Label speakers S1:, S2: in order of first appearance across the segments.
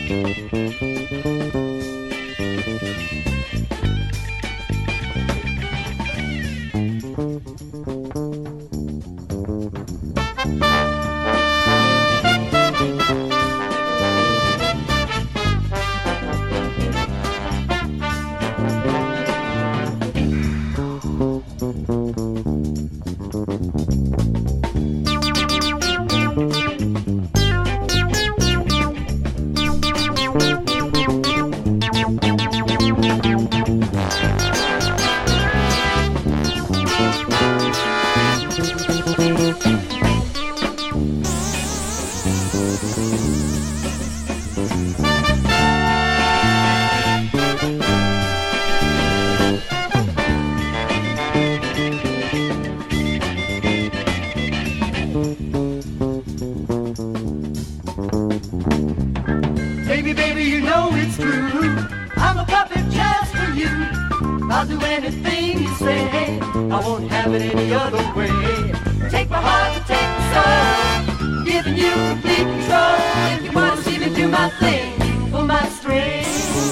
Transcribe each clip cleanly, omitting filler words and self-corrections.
S1: Baby, baby, you know it's true. I'm a puppet just for you. I'll do anything you say. I won't have it any other way. Take my heart and take my soul, giving you complete control. If you wanna see me do my thing, pull my strings.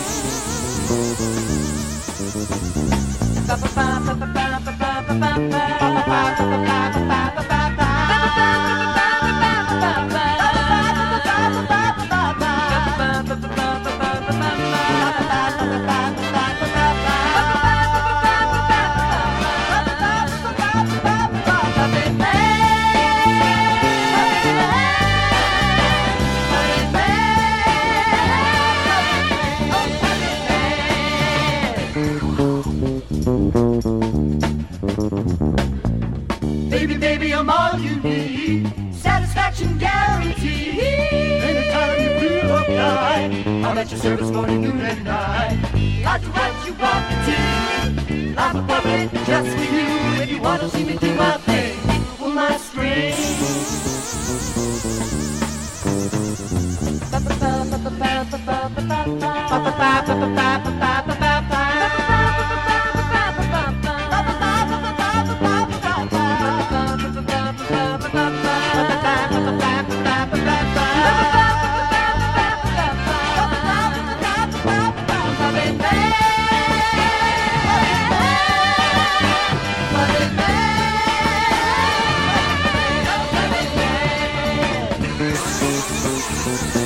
S1: Baby, baby, I'm all you need. Satisfaction guaranteed. Anytime you feel uptight, I'm at your service morning, noon, and night. I'll do what you want me to. I'm a puppet just for you. If you want to see me do my thing, pull my strings.
S2: Thank you.